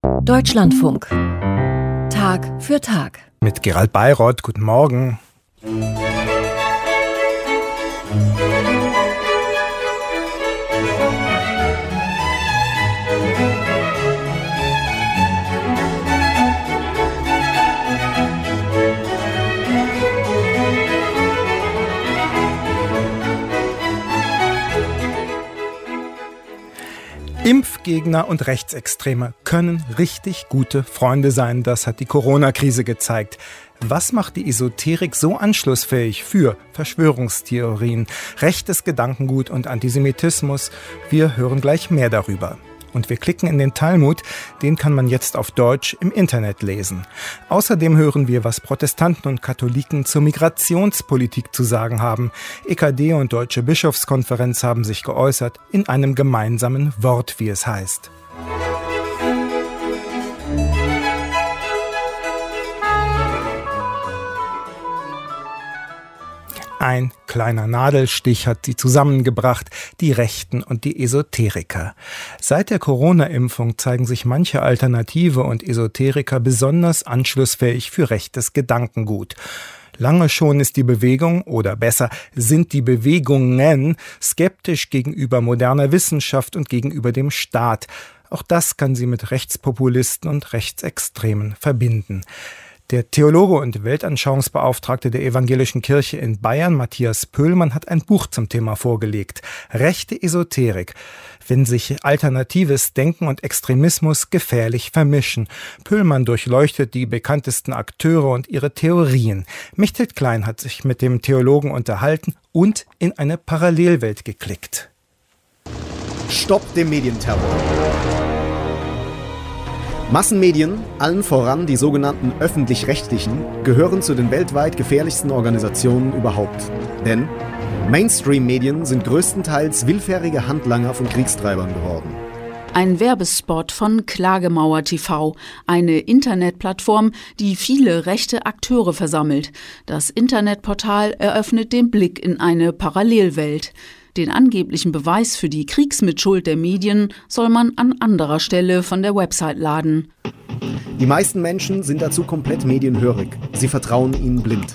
Deutschlandfunk. Tag für Tag. Mit Gerald Bayroth, guten Morgen. Impfgegner und Rechtsextreme können richtig gute Freunde sein, das hat die Corona-Krise gezeigt. Was macht die Esoterik so anschlussfähig für Verschwörungstheorien, rechtes Gedankengut und Antisemitismus? Wir hören gleich mehr darüber. Und wir klicken in den Talmud, den kann man jetzt auf Deutsch im Internet lesen. Außerdem hören wir, was Protestanten und Katholiken zur Migrationspolitik zu sagen haben. EKD und Deutsche Bischofskonferenz haben sich geäußert in einem gemeinsamen Wort, wie es heißt. Ein kleiner Nadelstich hat sie zusammengebracht, die Rechten und die Esoteriker. Seit der Corona-Impfung zeigen sich manche Alternative und Esoteriker besonders anschlussfähig für rechtes Gedankengut. Lange schon ist die Bewegung, oder besser sind die Bewegungen, skeptisch gegenüber moderner Wissenschaft und gegenüber dem Staat. Auch das kann sie mit Rechtspopulisten und Rechtsextremen verbinden. Der Theologe und Weltanschauungsbeauftragte der Evangelischen Kirche in Bayern, Matthias Pöhlmann, hat ein Buch zum Thema vorgelegt. Rechte Esoterik, wenn sich alternatives Denken und Extremismus gefährlich vermischen. Pöhlmann durchleuchtet die bekanntesten Akteure und ihre Theorien. Mechthild Klein hat sich mit dem Theologen unterhalten und in eine Parallelwelt geklickt. Stopp dem Medienterror. Massenmedien, allen voran die sogenannten öffentlich-rechtlichen, gehören zu den weltweit gefährlichsten Organisationen überhaupt. Denn Mainstream-Medien sind größtenteils willfährige Handlanger von Kriegstreibern geworden. Ein Werbespot von Klagemauer TV, eine Internetplattform, die viele rechte Akteure versammelt. Das Internetportal eröffnet den Blick in eine Parallelwelt. Den angeblichen Beweis für die Kriegsmitschuld der Medien soll man an anderer Stelle von der Website laden. Die meisten Menschen sind dazu komplett medienhörig. Sie vertrauen ihnen blind.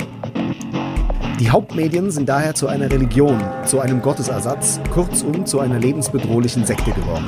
Die Hauptmedien sind daher zu einer Religion, zu einem Gottesersatz, kurzum zu einer lebensbedrohlichen Sekte geworden.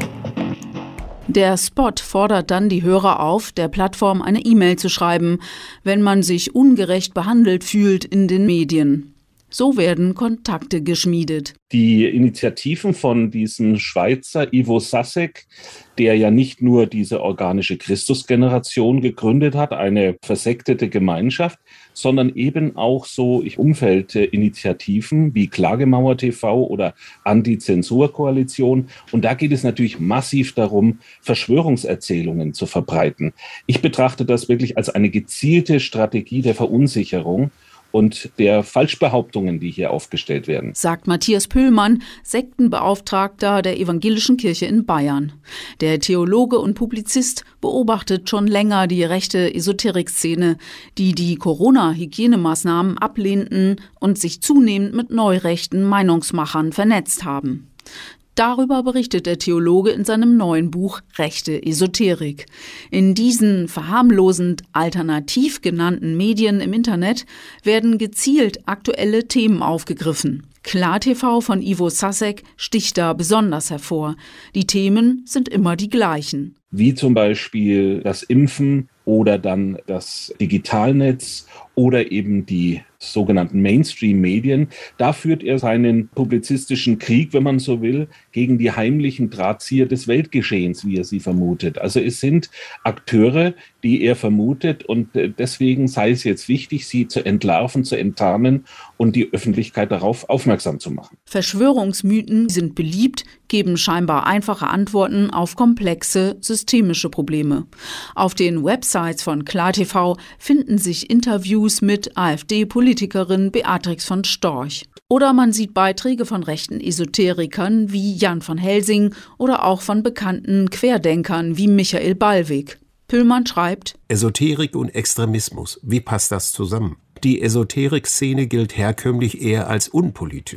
Der Spot fordert dann die Hörer auf, der Plattform eine E-Mail zu schreiben, wenn man sich ungerecht behandelt fühlt in den Medien. So werden Kontakte geschmiedet. Die Initiativen von diesem Schweizer Ivo Sasek, der ja nicht nur diese organische Christusgeneration gegründet hat, eine versektete Gemeinschaft, sondern eben auch so Umfeldinitiativen wie Klagemauer TV oder Anti-Zensur-Koalition. Und da geht es natürlich massiv darum, Verschwörungserzählungen zu verbreiten. Ich betrachte das wirklich als eine gezielte Strategie der Verunsicherung und der Falschbehauptungen, die hier aufgestellt werden. Sagt Matthias Pöhlmann, Sektenbeauftragter der Evangelischen Kirche in Bayern. Der Theologe und Publizist beobachtet schon länger die rechte Esoterik-Szene, die Corona-Hygienemaßnahmen ablehnten und sich zunehmend mit neurechten Meinungsmachern vernetzt haben. Darüber berichtet der Theologe in seinem neuen Buch Rechte Esoterik. In diesen verharmlosend alternativ genannten Medien im Internet werden gezielt aktuelle Themen aufgegriffen. KlarTV von Ivo Sasek sticht da besonders hervor. Die Themen sind immer die gleichen. Wie zum Beispiel das Impfen oder dann das Digitalnetz oder eben die sogenannten Mainstream-Medien. Da führt er seinen publizistischen Krieg, wenn man so will, gegen die heimlichen Drahtzieher des Weltgeschehens, wie er sie vermutet. Also es sind Akteure, die er vermutet und deswegen sei es jetzt wichtig, sie zu entlarven, zu enttarnen und die Öffentlichkeit darauf aufmerksam zu machen. Verschwörungsmythen sind beliebt, geben scheinbar einfache Antworten auf komplexe systemische Probleme. Auf den Websites von KlarTV finden sich Interviews mit AfD-Politikerin Beatrix von Storch. Oder man sieht Beiträge von rechten Esoterikern wie Jan von Helsing oder auch von bekannten Querdenkern wie Michael Ballweg. Pöhlmann schreibt: Esoterik und Extremismus, wie passt das zusammen? Die Esoterik-Szene gilt herkömmlich eher als unpolitisch.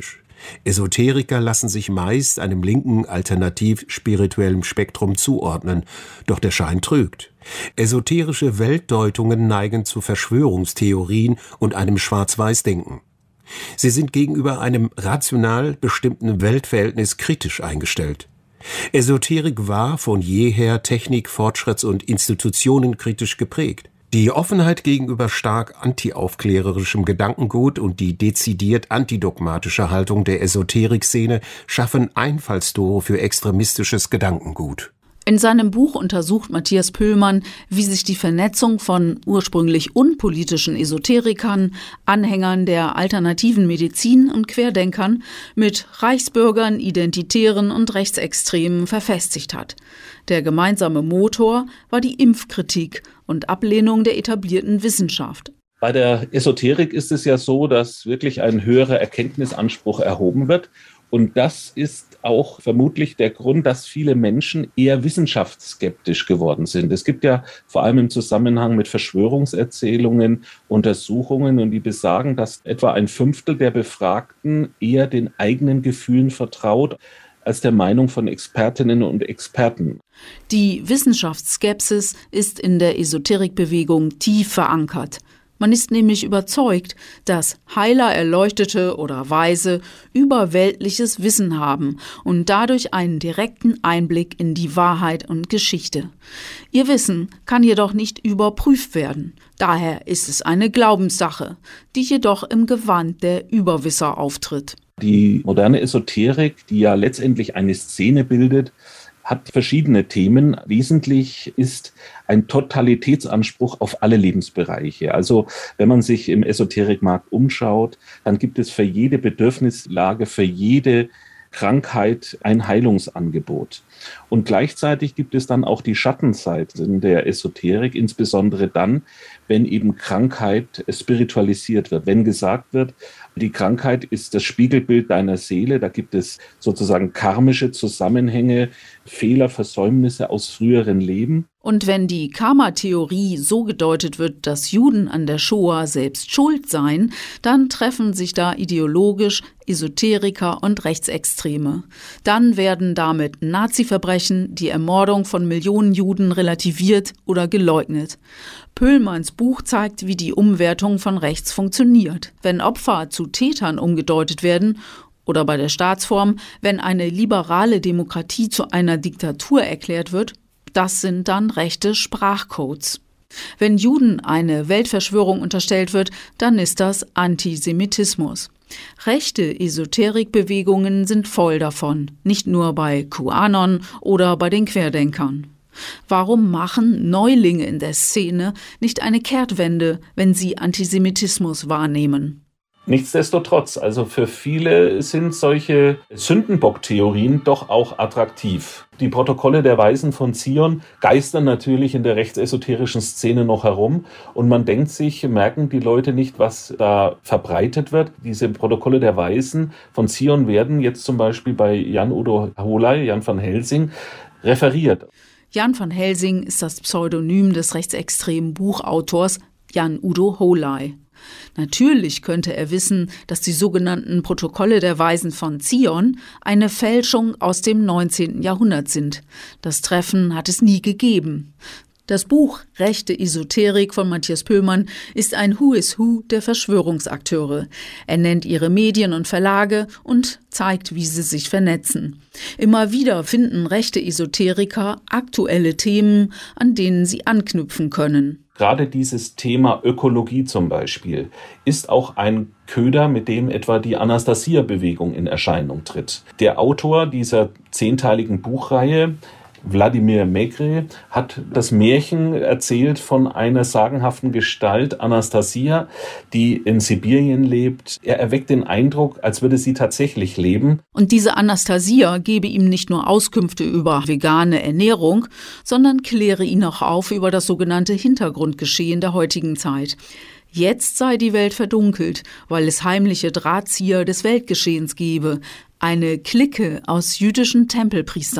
Esoteriker lassen sich meist einem linken, alternativ-spirituellen Spektrum zuordnen, doch der Schein trügt. Esoterische Weltdeutungen neigen zu Verschwörungstheorien und einem Schwarz-Weiß-Denken. Sie sind gegenüber einem rational bestimmten Weltverhältnis kritisch eingestellt. Esoterik war von jeher technik-, fortschritts- und institutionenkritisch geprägt. Die Offenheit gegenüber stark antiaufklärerischem Gedankengut und die dezidiert antidogmatische Haltung der Esoterik-Szene schaffen Einfallstore für extremistisches Gedankengut. In seinem Buch untersucht Matthias Pöhlmann, wie sich die Vernetzung von ursprünglich unpolitischen Esoterikern, Anhängern der alternativen Medizin und Querdenkern mit Reichsbürgern, Identitären und Rechtsextremen verfestigt hat. Der gemeinsame Motor war die Impfkritik und Ablehnung der etablierten Wissenschaft. Bei der Esoterik ist es ja so, dass wirklich ein höherer Erkenntnisanspruch erhoben wird. Und das ist auch vermutlich der Grund, dass viele Menschen eher wissenschaftsskeptisch geworden sind. Es gibt ja vor allem im Zusammenhang mit Verschwörungserzählungen Untersuchungen, und die besagen, dass etwa 1/5 der Befragten eher den eigenen Gefühlen vertraut als der Meinung von Expertinnen und Experten. Die Wissenschaftsskepsis ist in der Esoterikbewegung tief verankert. Man ist nämlich überzeugt, dass Heiler, Erleuchtete oder Weise überweltliches Wissen haben und dadurch einen direkten Einblick in die Wahrheit und Geschichte. Ihr Wissen kann jedoch nicht überprüft werden. Daher ist es eine Glaubenssache, die jedoch im Gewand der Überwisser auftritt. Die moderne Esoterik, die ja letztendlich eine Szene bildet, hat verschiedene Themen. Wesentlich ist ein Totalitätsanspruch auf alle Lebensbereiche. Also wenn man sich im Esoterikmarkt umschaut, dann gibt es für jede Bedürfnislage, für jede Krankheit ein Heilungsangebot. Und gleichzeitig gibt es dann auch die Schattenseiten der Esoterik, insbesondere dann, wenn eben Krankheit spiritualisiert wird. Wenn gesagt wird, die Krankheit ist das Spiegelbild deiner Seele, da gibt es sozusagen karmische Zusammenhänge, Fehler, Versäumnisse aus früheren Leben. Und wenn die Karma-Theorie so gedeutet wird, dass Juden an der Shoah selbst schuld seien, dann treffen sich da ideologisch Esoteriker und Rechtsextreme. Dann werden damit Nazi-Verbrechen, die Ermordung von Millionen Juden relativiert oder geleugnet. Pöhlmanns Buch zeigt, wie die Umwertung von rechts funktioniert. Wenn Opfer zu Tätern umgedeutet werden oder bei der Staatsform, wenn eine liberale Demokratie zu einer Diktatur erklärt wird, das sind dann rechte Sprachcodes. Wenn Juden eine Weltverschwörung unterstellt wird, dann ist das Antisemitismus. Rechte Esoterikbewegungen sind voll davon, nicht nur bei QAnon oder bei den Querdenkern. Warum machen Neulinge in der Szene nicht eine Kehrtwende, wenn sie Antisemitismus wahrnehmen? Nichtsdestotrotz, also für viele sind solche Sündenbock-Theorien doch auch attraktiv. Die Protokolle der Weisen von Zion geistern natürlich in der rechtsesoterischen Szene noch herum, und man denkt sich, merken die Leute nicht, was da verbreitet wird. Diese Protokolle der Weisen von Zion werden jetzt zum Beispiel bei Jan Udo Holey, Jan van Helsing, referiert. Jan van Helsing ist das Pseudonym des rechtsextremen Buchautors Jan Udo Holey. Natürlich könnte er wissen, dass die sogenannten Protokolle der Weisen von Zion eine Fälschung aus dem 19. Jahrhundert sind. Das Treffen hat es nie gegeben. Das Buch Rechte Esoterik von Matthias Pöhlmann ist ein Who is Who der Verschwörungsakteure. Er nennt ihre Medien und Verlage und zeigt, wie sie sich vernetzen. Immer wieder finden rechte Esoteriker aktuelle Themen, an denen sie anknüpfen können. Gerade dieses Thema Ökologie zum Beispiel ist auch ein Köder, mit dem etwa die Anastasia-Bewegung in Erscheinung tritt. Der Autor dieser 10-teiligen Buchreihe, Wladimir Megre, hat das Märchen erzählt von einer sagenhaften Gestalt, Anastasia, die in Sibirien lebt. Er erweckt den Eindruck, als würde sie tatsächlich leben. Und diese Anastasia gebe ihm nicht nur Auskünfte über vegane Ernährung, sondern kläre ihn auch auf über das sogenannte Hintergrundgeschehen der heutigen Zeit. Jetzt sei die Welt verdunkelt, weil es heimliche Drahtzieher des Weltgeschehens gebe, eine Clique aus jüdischen Tempelpriestern.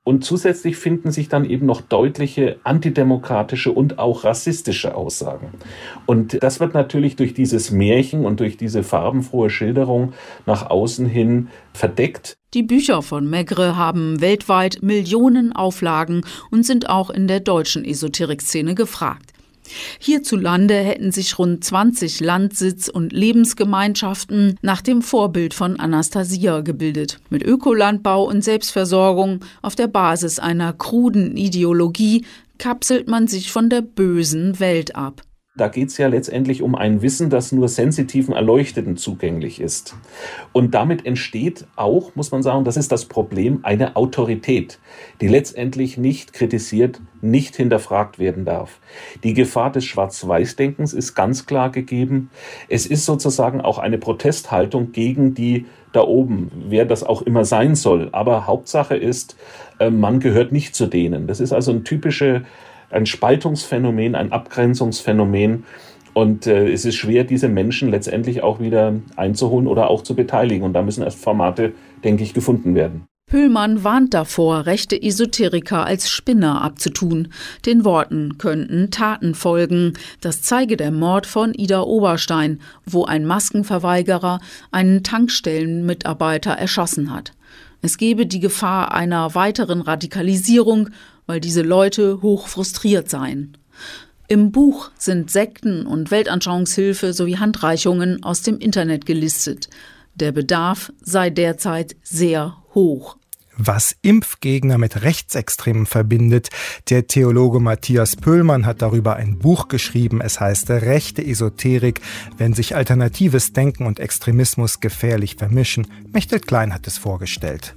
Und zusätzlich finden sich dann eben noch deutliche antidemokratische und auch rassistische Aussagen. Und das wird natürlich durch dieses Märchen und durch diese farbenfrohe Schilderung nach außen hin verdeckt. Die Bücher von Maigret haben weltweit Millionen Auflagen und sind auch in der deutschen Esoterik-Szene gefragt. Hierzulande hätten sich rund 20 Landsitz- und Lebensgemeinschaften nach dem Vorbild von Anastasia gebildet. Mit Ökolandbau und Selbstversorgung auf der Basis einer kruden Ideologie kapselt man sich von der bösen Welt ab. Da geht es ja letztendlich um ein Wissen, das nur sensitiven Erleuchteten zugänglich ist. Und damit entsteht auch, muss man sagen, das ist das Problem, eine Autorität, die letztendlich nicht kritisiert, nicht hinterfragt werden darf. Die Gefahr des Schwarz-Weiß-Denkens ist ganz klar gegeben. Es ist sozusagen auch eine Protesthaltung gegen die da oben, wer das auch immer sein soll. Aber Hauptsache ist, man gehört nicht zu denen. Das ist also ein Spaltungsphänomen, ein Abgrenzungsphänomen. Und es ist schwer, diese Menschen letztendlich auch wieder einzuholen oder auch zu beteiligen. Und da müssen erst Formate, denke ich, gefunden werden. Pöhlmann warnt davor, rechte Esoteriker als Spinner abzutun. Den Worten könnten Taten folgen. Das zeige der Mord von Ida Oberstein, wo ein Maskenverweigerer einen Tankstellenmitarbeiter erschossen hat. Es gebe die Gefahr einer weiteren Radikalisierung, weil diese Leute hoch frustriert seien. Im Buch sind Sekten und Weltanschauungshilfe sowie Handreichungen aus dem Internet gelistet. Der Bedarf sei derzeit sehr hoch. Was Impfgegner mit Rechtsextremen verbindet. Der Theologe Matthias Pöhlmann hat darüber ein Buch geschrieben. Es heißt Rechte Esoterik, wenn sich alternatives Denken und Extremismus gefährlich vermischen. Mechthild Klein hat es vorgestellt.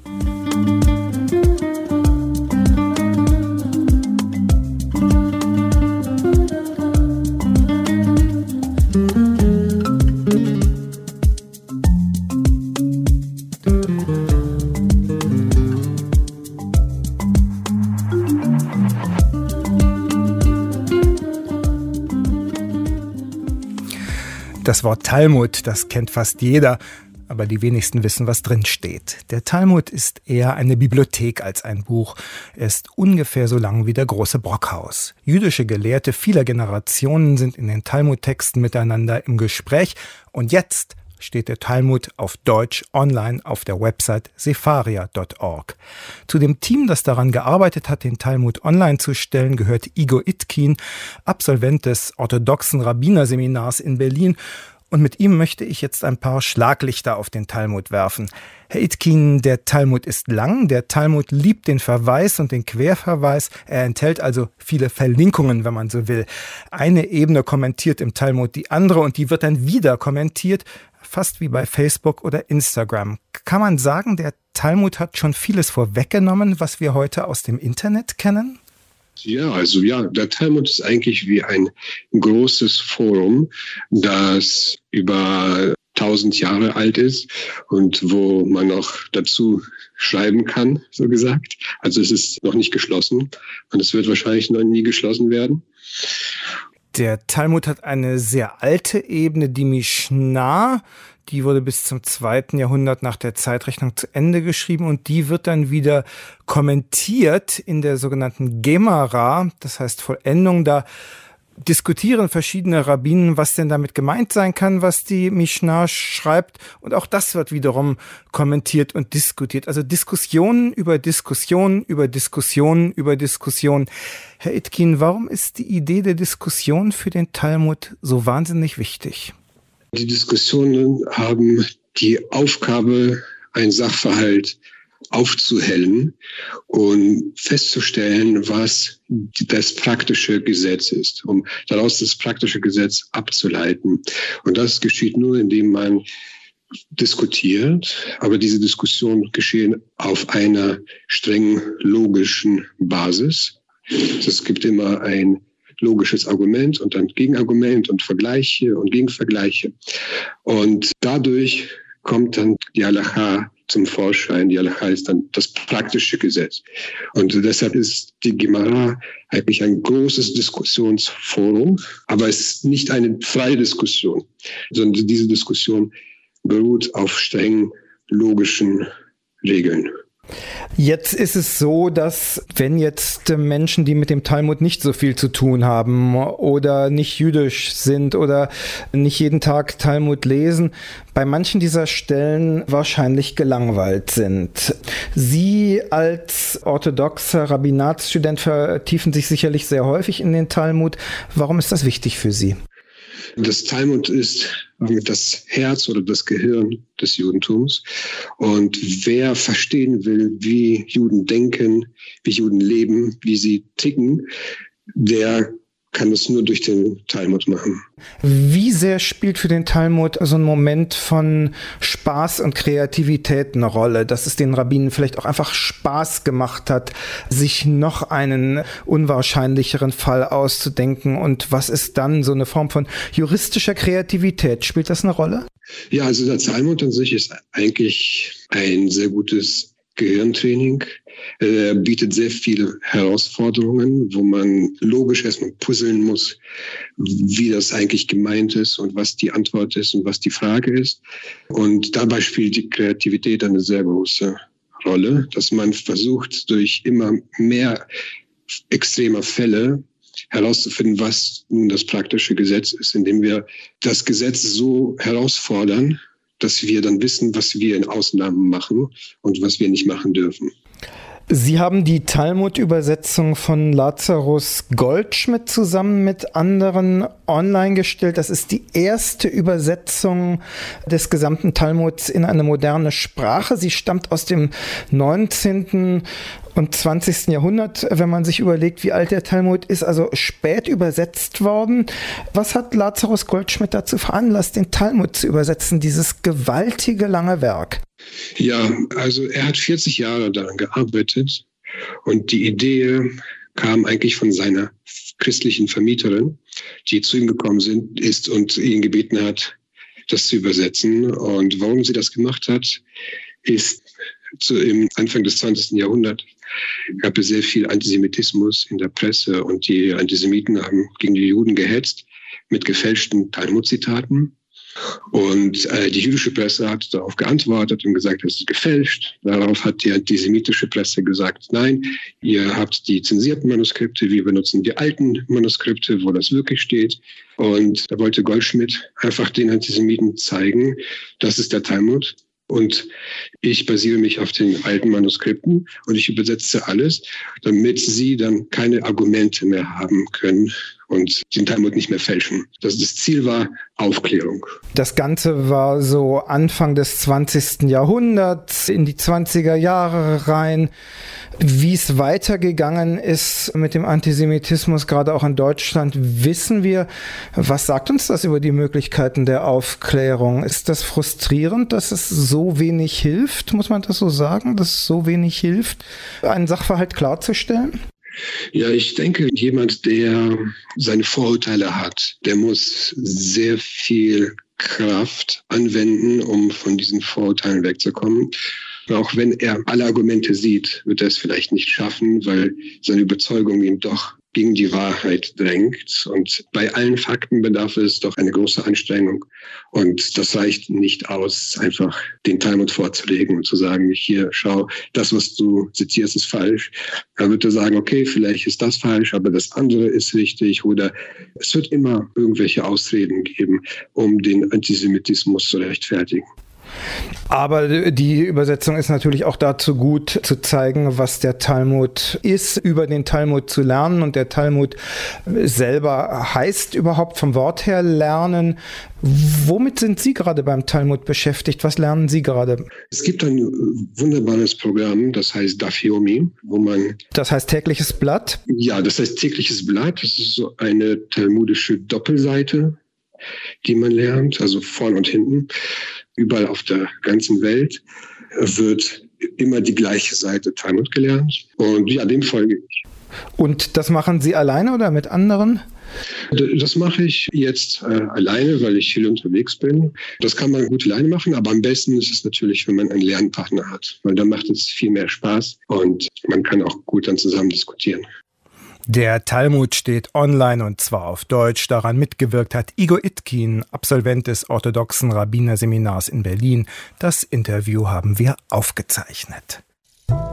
Das Wort Talmud, das kennt fast jeder, aber die wenigsten wissen, was drin steht. Der Talmud ist eher eine Bibliothek als ein Buch. Er ist ungefähr so lang wie der große Brockhaus. Jüdische Gelehrte vieler Generationen sind in den Talmud-Texten miteinander im Gespräch. Und jetzt steht der Talmud auf Deutsch online auf der Website sefaria.org. Zu dem Team, das daran gearbeitet hat, den Talmud online zu stellen, gehört Igor Itkin, Absolvent des orthodoxen Rabbinerseminars in Berlin. Und mit ihm möchte ich jetzt ein paar Schlaglichter auf den Talmud werfen. Herr Itkin, der Talmud ist lang, der Talmud liebt den Verweis und den Querverweis. Er enthält also viele Verlinkungen, wenn man so will. Eine Ebene kommentiert im Talmud die andere und die wird dann wieder kommentiert, fast wie bei Facebook oder Instagram. Kann man sagen, der Talmud hat schon vieles vorweggenommen, was wir heute aus dem Internet kennen? Ja, der Talmud ist eigentlich wie ein großes Forum, das über 1000 Jahre alt ist und wo man noch dazu schreiben kann, so gesagt. Also es ist noch nicht geschlossen und es wird wahrscheinlich noch nie geschlossen werden. Der Talmud hat eine sehr alte Ebene, die Mishnah. Die wurde bis zum 2. Jahrhundert nach der Zeitrechnung zu Ende geschrieben und die wird dann wieder kommentiert in der sogenannten Gemara, das heißt Vollendung. Da diskutieren verschiedene Rabbinen, was denn damit gemeint sein kann, was die Mishnah schreibt. Und auch das wird wiederum kommentiert und diskutiert. Also Diskussionen über Diskussionen über Diskussionen über Diskussionen. Herr Itkin, warum ist die Idee der Diskussion für den Talmud so wahnsinnig wichtig? Die Diskussionen haben die Aufgabe, einen Sachverhalt aufzuhellen und festzustellen, was das praktische Gesetz ist, um daraus das praktische Gesetz abzuleiten. Und das geschieht nur, indem man diskutiert, aber diese Diskussionen geschehen auf einer strengen logischen Basis. Es gibt immer ein logisches Argument und dann Gegenargument und Vergleiche und Gegenvergleiche. Und dadurch kommt dann die Halacha zum Vorschein. Die Halacha ist dann das praktische Gesetz. Und deshalb ist die Gemara eigentlich ein großes Diskussionsforum, aber es ist nicht eine freie Diskussion, sondern diese Diskussion beruht auf strengen logischen Regeln. Jetzt ist es so, dass wenn jetzt Menschen, die mit dem Talmud nicht so viel zu tun haben oder nicht jüdisch sind oder nicht jeden Tag Talmud lesen, bei manchen dieser Stellen wahrscheinlich gelangweilt sind. Sie als orthodoxer Rabbinatsstudent vertiefen sich sicherlich sehr häufig in den Talmud. Warum ist das wichtig für Sie? Das Talmud ist das Herz oder das Gehirn des Judentums. Und wer verstehen will, wie Juden denken, wie Juden leben, wie sie ticken, der kann das nur durch den Talmud machen. Wie sehr spielt für den Talmud so ein Moment von Spaß und Kreativität eine Rolle, dass es den Rabbinen vielleicht auch einfach Spaß gemacht hat, sich noch einen unwahrscheinlicheren Fall auszudenken? Und was ist dann so eine Form von juristischer Kreativität? Spielt das eine Rolle? Ja, also der Talmud an sich ist eigentlich ein sehr gutes Gehirntraining. Er bietet sehr viele Herausforderungen, wo man logisch erstmal puzzeln muss, wie das eigentlich gemeint ist und was die Antwort ist und was die Frage ist. Und dabei spielt die Kreativität eine sehr große Rolle, dass man versucht, durch immer mehr extremer Fälle herauszufinden, was nun das praktische Gesetz ist, indem wir das Gesetz so herausfordern, dass wir dann wissen, was wir in Ausnahmen machen und was wir nicht machen dürfen. Sie haben die Talmud-Übersetzung von Lazarus Goldschmidt zusammen mit anderen online gestellt. Das ist die erste Übersetzung des gesamten Talmuds in eine moderne Sprache. Sie stammt aus dem 19. und 20. Jahrhundert, wenn man sich überlegt, wie alt der Talmud ist, also spät übersetzt worden. Was hat Lazarus Goldschmidt dazu veranlasst, den Talmud zu übersetzen, dieses gewaltige lange Werk? Ja, also er hat 40 Jahre daran gearbeitet und die Idee kam eigentlich von seiner christlichen Vermieterin, die zu ihm gekommen ist und ihn gebeten hat, das zu übersetzen. Und warum sie das gemacht hat, ist im Anfang des 20. Jahrhunderts gab es sehr viel Antisemitismus in der Presse und die Antisemiten haben gegen die Juden gehetzt mit gefälschten Talmud-Zitaten. Und die jüdische Presse hat darauf geantwortet und gesagt, das ist gefälscht. Darauf hat die antisemitische Presse gesagt, nein, ihr habt die zensierten Manuskripte, wir benutzen die alten Manuskripte, wo das wirklich steht. Und da wollte Goldschmidt einfach den Antisemiten zeigen, das ist der Talmud. Und ich basiere mich auf den alten Manuskripten und ich übersetze alles, damit sie dann keine Argumente mehr haben können und den Talmud nicht mehr fälschen. Das Ziel war Aufklärung. Das Ganze war so Anfang des 20. Jahrhunderts, in die 20er Jahre rein. Wie es weitergegangen ist mit dem Antisemitismus, gerade auch in Deutschland, wissen wir. Was sagt uns das über die Möglichkeiten der Aufklärung? Ist das frustrierend, dass es so wenig hilft? Muss man das so sagen, dass es so wenig hilft, einen Sachverhalt klarzustellen? Ja, ich denke, jemand, der seine Vorurteile hat, der muss sehr viel Kraft anwenden, um von diesen Vorurteilen wegzukommen. Auch wenn er alle Argumente sieht, wird er es vielleicht nicht schaffen, weil seine Überzeugung ihn doch gegen die Wahrheit drängt. Und bei allen Fakten bedarf es doch eine große Anstrengung. Und das reicht nicht aus, einfach den Talmud vorzulegen und zu sagen, hier, schau, das, was du zitierst, ist falsch. Er würde sagen, okay, vielleicht ist das falsch, aber das andere ist richtig. Oder es wird immer irgendwelche Ausreden geben, um den Antisemitismus zu rechtfertigen. Aber die Übersetzung ist natürlich auch dazu gut, zu zeigen, was der Talmud ist, über den Talmud zu lernen. Und der Talmud selber heißt überhaupt vom Wort her lernen. Womit sind Sie gerade beim Talmud beschäftigt? Was lernen Sie gerade? Es gibt ein wunderbares Programm, das heißt Daf Yomi, wo man... Das heißt tägliches Blatt? Ja, das heißt tägliches Blatt. Das ist so eine talmudische Doppelseite, die man lernt, also vorn und hinten. Überall auf der ganzen Welt wird immer die gleiche Seite Talmud gelernt. Und ja, dem folge ich. Und das machen Sie alleine oder mit anderen? Das mache ich jetzt alleine, weil ich viel unterwegs bin. Das kann man gut alleine machen, aber am besten ist es natürlich, wenn man einen Lernpartner hat, weil dann macht es viel mehr Spaß und man kann auch gut dann zusammen diskutieren. Der Talmud steht online und zwar auf Deutsch. Daran mitgewirkt hat Igor Itkin, Absolvent des orthodoxen Rabbinerseminars in Berlin. Das Interview haben wir aufgezeichnet.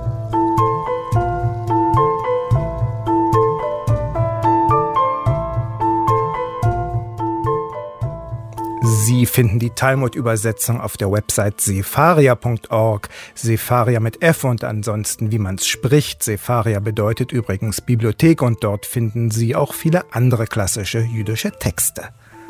Sie finden die Talmud-Übersetzung auf der Website sefaria.org, Sefaria mit F und ansonsten, wie man es spricht. Sefaria bedeutet übrigens Bibliothek und dort finden Sie auch viele andere klassische jüdische Texte.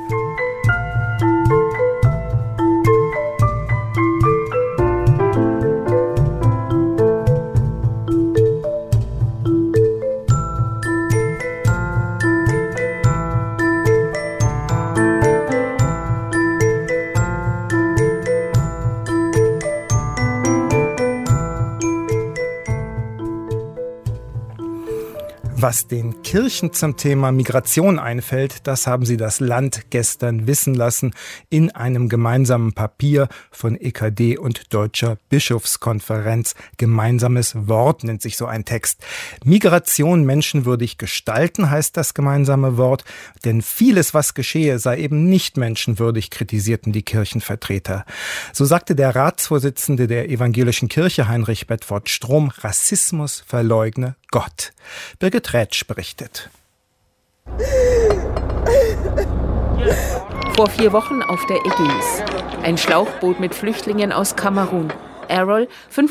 Was den Kirchen zum Thema Migration einfällt, das haben sie das Land gestern wissen lassen in einem gemeinsamen Papier von EKD und Deutscher Bischofskonferenz. Gemeinsames Wort nennt sich so ein Text. Migration menschenwürdig gestalten heißt das gemeinsame Wort, denn vieles, was geschehe, sei eben nicht menschenwürdig, kritisierten die Kirchenvertreter. So sagte der Ratsvorsitzende der Evangelischen Kirche, Heinrich Bedford Strom, Rassismus verleugne Gott. Birgit Rätsch berichtet. Vor 4 Wochen auf der Ägäis. Ein Schlauchboot mit Flüchtlingen aus Kamerun. Errol,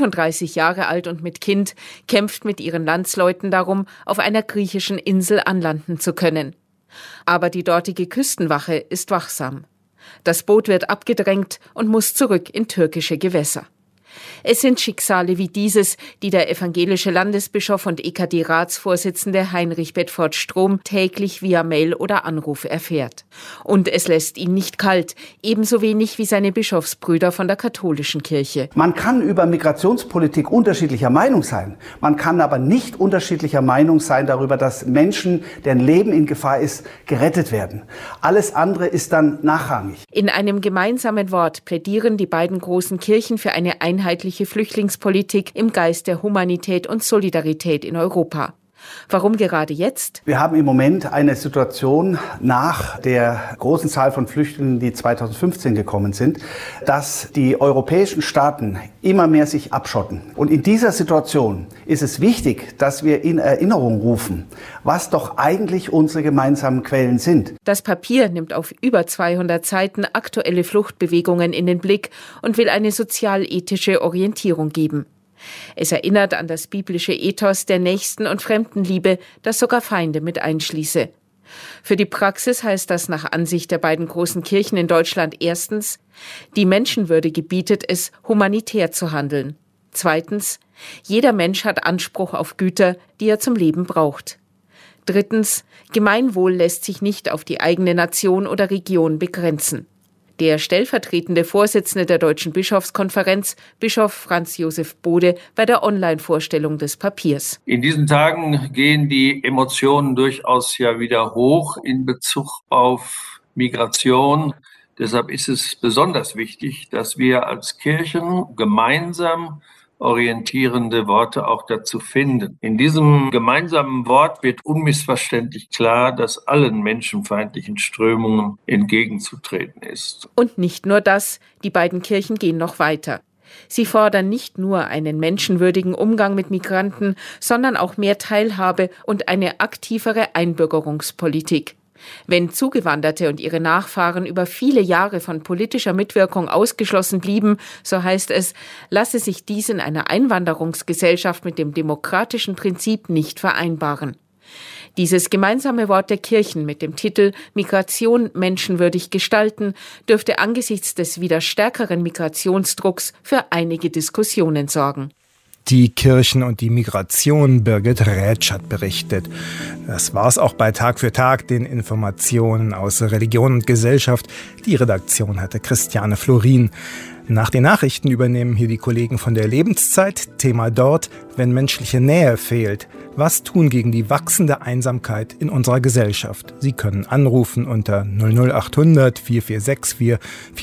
35 Jahre alt und mit Kind, kämpft mit ihren Landsleuten darum, auf einer griechischen Insel anlanden zu können. Aber die dortige Küstenwache ist wachsam. Das Boot wird abgedrängt und muss zurück in türkische Gewässer. Es sind Schicksale wie dieses, die der evangelische Landesbischof und EKD-Ratsvorsitzende Heinrich Bedford Strom täglich via Mail oder Anruf erfährt. Und es lässt ihn nicht kalt, ebenso wenig wie seine Bischofsbrüder von der katholischen Kirche. Man kann über Migrationspolitik unterschiedlicher Meinung sein. Man kann aber nicht unterschiedlicher Meinung sein darüber, dass Menschen, deren Leben in Gefahr ist, gerettet werden. Alles andere ist dann nachrangig. In einem gemeinsamen Wort plädieren die beiden großen Kirchen für eine einheitliche Flüchtlingspolitik im Geist der Humanität und Solidarität in Europa. Warum gerade jetzt? Wir haben im Moment eine Situation nach der großen Zahl von Flüchtlingen, die 2015 gekommen sind, dass die europäischen Staaten immer mehr sich abschotten. Und in dieser Situation ist es wichtig, dass wir in Erinnerung rufen, was doch eigentlich unsere gemeinsamen Quellen sind. Das Papier nimmt auf über 200 Seiten aktuelle Fluchtbewegungen in den Blick und will eine sozialethische Orientierung geben. Es erinnert an das biblische Ethos der Nächsten- und Fremdenliebe, das sogar Feinde mit einschließe. Für die Praxis heißt das nach Ansicht der beiden großen Kirchen in Deutschland erstens, die Menschenwürde gebietet es, humanitär zu handeln. Zweitens, jeder Mensch hat Anspruch auf Güter, die er zum Leben braucht. Drittens, Gemeinwohl lässt sich nicht auf die eigene Nation oder Region begrenzen. Der stellvertretende Vorsitzende der Deutschen Bischofskonferenz, Bischof Franz Josef Bode, bei der Online-Vorstellung des Papiers. In diesen Tagen gehen die Emotionen durchaus ja wieder hoch in Bezug auf Migration. Deshalb ist es besonders wichtig, dass wir als Kirchen gemeinsam orientierende Worte auch dazu finden. In diesem gemeinsamen Wort wird unmissverständlich klar, dass allen menschenfeindlichen Strömungen entgegenzutreten ist. Und nicht nur das, die beiden Kirchen gehen noch weiter. Sie fordern nicht nur einen menschenwürdigen Umgang mit Migranten, sondern auch mehr Teilhabe und eine aktivere Einbürgerungspolitik. Wenn Zugewanderte und ihre Nachfahren über viele Jahre von politischer Mitwirkung ausgeschlossen blieben, so heißt es, lasse sich dies in einer Einwanderungsgesellschaft mit dem demokratischen Prinzip nicht vereinbaren. Dieses gemeinsame Wort der Kirchen mit dem Titel Migration menschenwürdig gestalten dürfte angesichts des wieder stärkeren Migrationsdrucks für einige Diskussionen sorgen. Die Kirchen und die Migration, Birgit Rätsch hat berichtet. Das war's auch bei Tag für Tag, den Informationen aus Religion und Gesellschaft. Die Redaktion hatte Christiane Florin. Nach den Nachrichten übernehmen hier die Kollegen von der Lebenszeit. Thema dort, wenn menschliche Nähe fehlt. Was tun gegen die wachsende Einsamkeit in unserer Gesellschaft? Sie können anrufen unter 00800 4464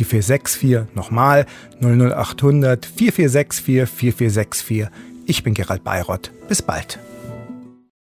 4464. Nochmal 00800 4464 4464. Ich bin Gerald Bayrott. Bis bald.